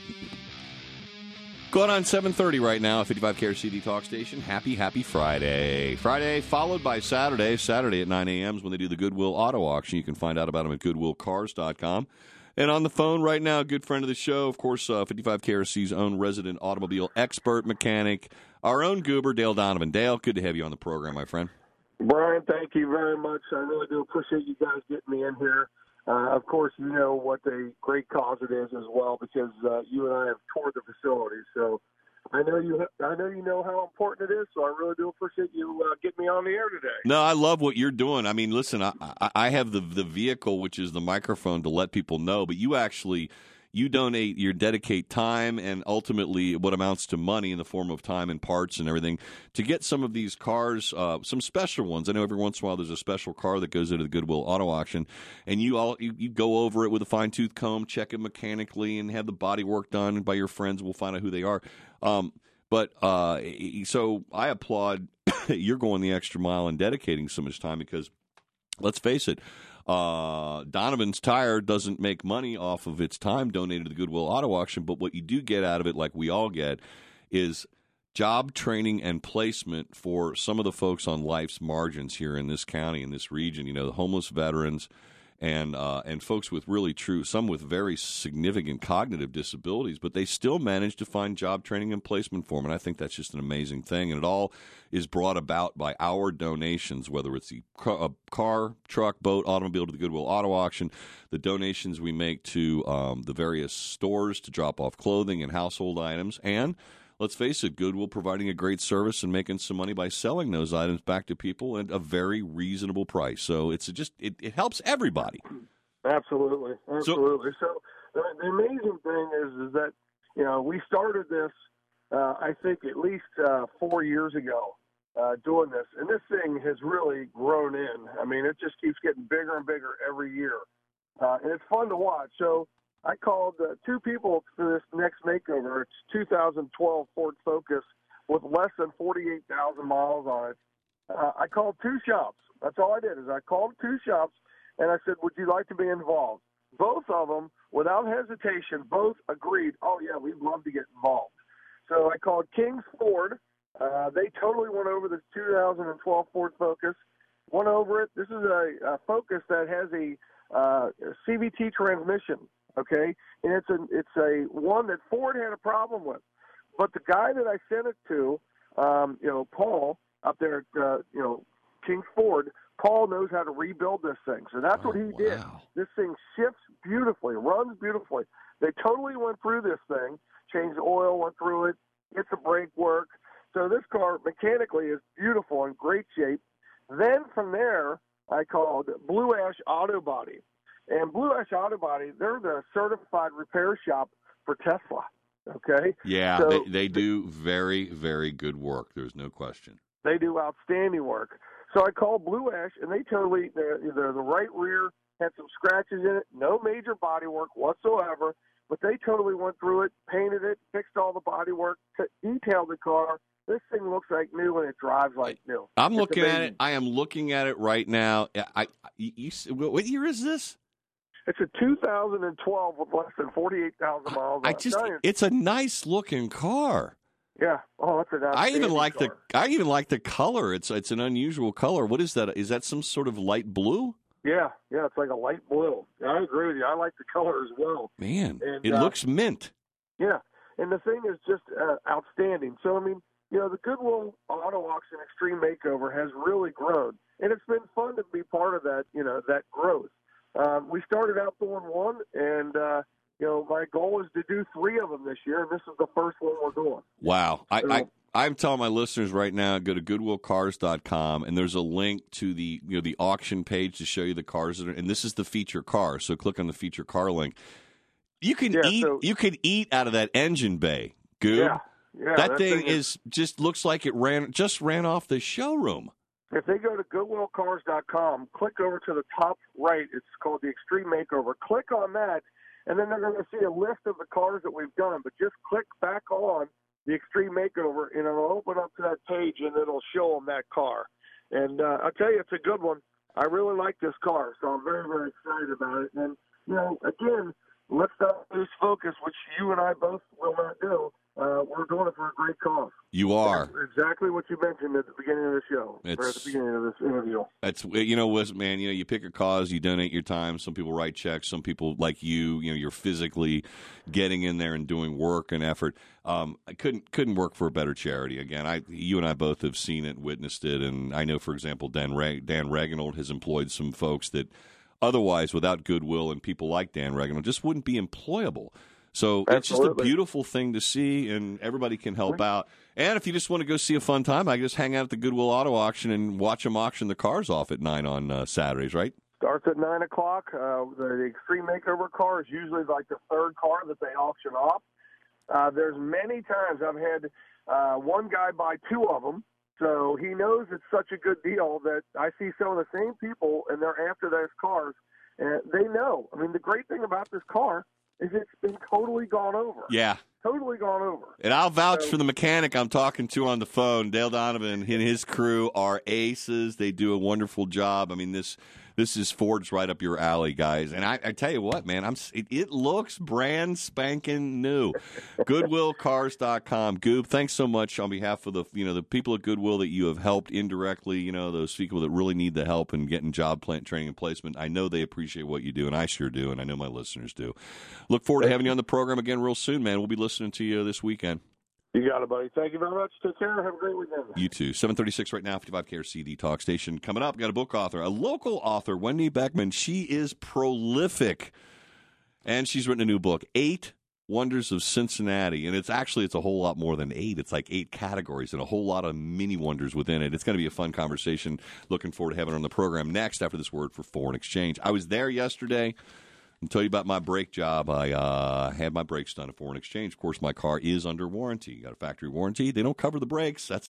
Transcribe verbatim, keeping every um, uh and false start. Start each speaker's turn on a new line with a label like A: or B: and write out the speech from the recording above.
A: Going on seven thirty right now at fifty-five K R C D Talk Station. Happy, happy Friday. Friday followed by Saturday. Saturday at nine a.m. is when they do the Goodwill Auto Auction. You can find out about them at goodwill cars dot com. And on the phone right now, a good friend of the show, of course, uh, fifty-five K R C's own resident automobile expert mechanic, our own goober, Dale Donovan. Dale, good to have you on the program, my friend.
B: Brian, thank you very much. I really do appreciate you guys getting me in here. Uh, of course, you know what a great cause it is as well, because uh, you and I have toured the facility. So I know you. I know you know how important it is. So I really do appreciate you uh, getting me on the air today.
A: No, I love what you're doing. I mean, listen, I, I, I have the the vehicle, which is the microphone, to let people know. But you actually you donate, you dedicate time and ultimately what amounts to money in the form of time and parts and everything to get some of these cars, uh, some special ones. I know every once in a while there's a special car that goes into the Goodwill Auto Auction, and you all you, you go over it with a fine tooth comb, check it mechanically, and have the body work done by your friends. We'll find out who they are. Um, but uh, so I applaud you're going the extra mile and dedicating so much time, because let's face it. Uh, Donovan's Tire doesn't make money off of its time donated to the Goodwill Auto Auction, but what you do get out of it, like we all get, is job training and placement for some of the folks on life's margins here in this county, in this region. You know, the homeless veterans and uh, and folks with really true, some with very significant cognitive disabilities, but they still manage to find job training and placement for them. And I think that's just an amazing thing. And it all is brought about by our donations, whether it's the car, car truck, boat, automobile to the Goodwill Auto Auction, the donations we make to um, the various stores to drop off clothing and household items, and let's face it, Goodwill providing a great service and making some money by selling those items back to people at a very reasonable price. So it's just it, it helps everybody.
B: Absolutely, absolutely. So, so the, the amazing thing is is that you know we started this uh, I think at least uh, four years ago uh, doing this, and this thing has really grown in. I mean, it just keeps getting bigger and bigger every year, uh, and it's fun to watch. So I called uh, two people for this next makeover. It's two thousand twelve Ford Focus with less than forty-eight thousand miles on it. Uh, I called two shops. That's all I did is I called two shops, and I said, would you like to be involved? Both of them, without hesitation, both agreed, oh, yeah, we'd love to get involved. So I called King's Ford. Uh, they totally went over this two thousand twelve Ford Focus, went over it. This is a, a Focus that has a, uh, a C V T transmission. Okay, and it's a it's a one that Ford had a problem with, but the guy that I sent it to, um, you know, Paul up there at uh, you know King Ford, Paul knows how to rebuild this thing, so that's
A: oh,
B: what he
A: wow.
B: did. This thing shifts beautifully, runs beautifully. They totally went through this thing, changed the oil, went through it, gets the brake work. So this car mechanically is beautiful, in great shape. Then from there, I called Blue Ash Auto Body. And Blue Ash Auto Body, they're the certified repair shop for Tesla, okay?
A: Yeah,
B: so
A: they, they do very, very good work. There's no question.
B: They do outstanding work. So I called Blue Ash, and they totally, they're, they're the right rear, had some scratches in it, no major body work whatsoever, but they totally went through it, painted it, fixed all the body work, t- detailed the car. This thing looks like new, and it drives like new.
A: I'm
B: It's
A: looking
B: amazing.
A: at it. I am looking at it right now. I, I you, you, what year is this?
B: It's a two thousand twelve with less than forty-eight thousand miles.
A: I
B: on it.
A: just,
B: Giant.
A: it's a nice looking car.
B: Yeah. Oh, that's an
A: I even like
B: car.
A: the, I even like the color. It's, it's an unusual color. What is that? Is that some sort of light blue?
B: Yeah, yeah, it's like a light blue. I agree with you. I like the color as well.
A: Man,
B: and,
A: it
B: uh,
A: looks mint.
B: Yeah, and the thing is just uh, outstanding. So, I mean, you know, the Goodwill Auto Auction Extreme Makeover has really grown, and it's been fun to be part of that, you know, that growth. Um, we started out doing one, and, uh, you know, my goal is to do three of them this year, and this is the first one we're doing.
A: Wow. I,
B: So,
A: I, I'm telling my listeners right now, go to goodwill cars dot com, and there's a link to the you know the auction page to show you the cars that are, and this is the feature car. So click on the feature car link. You can
B: Yeah,
A: eat.
B: so-
A: you could eat out of that engine bay, Goob.
B: Yeah, yeah,
A: that,
B: that
A: thing,
B: thing
A: is, just looks like it ran just ran off the showroom.
B: If they go to goodwill cars dot com, click over to the top right, it's called the Extreme Makeover. Click on that, and then they're going to see a list of the cars that we've done. But just click back on the Extreme Makeover, and it'll open up to that page, and it'll show them that car. And uh, I'll tell you, it's a good one. I really like this car, so I'm very, very excited about it. And, you know, again, let's not lose focus, which you and I both will not do. Uh, we're doing it for a great cause.
A: You are.
B: That's exactly what you mentioned at the beginning of the show,
A: it's,
B: or at the beginning of this interview.
A: That's, you know, man, you know, you pick a cause, you donate your time. Some people write checks. Some people, like you, you know, you're physically getting in there and doing work and effort. Um, I couldn't couldn't work for a better charity. Again, I, you and I both have seen it, witnessed it, and I know, for example, Dan Re- Dan Regenold has employed some folks that otherwise, without goodwill and people like Dan Regenold, just wouldn't be employable. So
B: Absolutely.
A: It's just a beautiful thing to see, and everybody can help out. And if you just want to go see a fun time, I can just hang out at the Goodwill Auto Auction and watch them auction the cars off at nine on uh, Saturdays, right?
B: Starts at nine o'clock. Uh, the Extreme Makeover car is usually like the third car that they auction off. Uh, there's many times I've had uh, one guy buy two of them, so he knows it's such a good deal that I see some of the same people, and they're after those cars, and they know. I mean, the great thing about this car is it's been totally gone over.
A: Yeah.
B: Totally gone over.
A: And I'll vouch
B: so,
A: for the mechanic I'm talking to on the phone. Dale Donovan and his crew are aces. They do a wonderful job. I mean, this this is Ford's right up your alley, guys. And I, I tell you what, man, I'm it, it looks brand spanking new. Goodwill Cars dot com. Goob, thanks so much on behalf of the you know the people at Goodwill that you have helped indirectly. You know those people that really need the help in getting job plant training and placement. I know they appreciate what you do, and I sure do, and I know my listeners do. Look forward to having you on the program again real soon, man. We'll be listening to you this weekend.
B: You got it, buddy. Thank you very much. Take care. Have a great weekend.
A: You too. seven thirty-six right now, fifty-five K R C, the talk station. Coming up, got a book author, a local author, Wendy Beckman. She is prolific, and she's written a new book, Eight Wonders of Cincinnati. And it's actually, it's a whole lot more than eight. It's like eight categories and a whole lot of mini wonders within it. It's going to be a fun conversation. Looking forward to having her on the program next after this word for foreign exchange. I was there yesterday. I'll tell you about my brake job. I uh, had my brakes done at Foreign Exchange. Of course, my car is under warranty. You got a factory warranty. They don't cover the brakes. That's